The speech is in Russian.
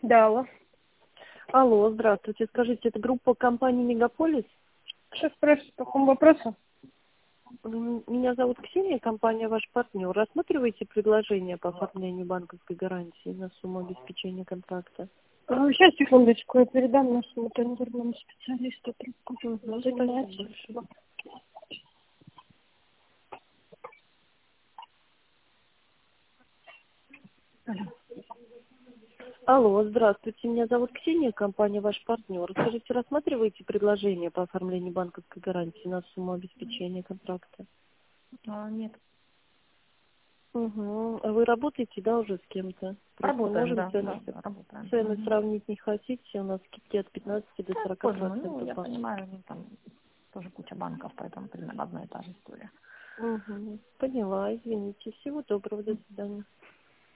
Да, алло. Алло, здравствуйте. Скажите, это группа компании «Мегаполис»? Сейчас спрашиваю, по какому вопросу? Меня зовут Ксения, компания «Ваш партнер». Рассматриваете предложение по оформлению банковской гарантии на сумму обеспечения контракта? Сейчас, секундочку, я передам нашему тендерному специалисту трубку. Спасибо большое. Алло, здравствуйте. Меня зовут Ксения, компания «Ваш партнер». Скажите, рассматриваете предложение по оформлению банковской гарантии на сумму обеспечения контракта? Нет. Угу. А вы работаете, да, уже с кем-то? Просто Работаем, можем да, работаем. цены сравнить не хотите? У нас скидки от 15 до 40%. Я понимаю, там тоже куча банков, поэтому примерно одна и та же история. Угу. Поняла, извините. Всего доброго, до свидания.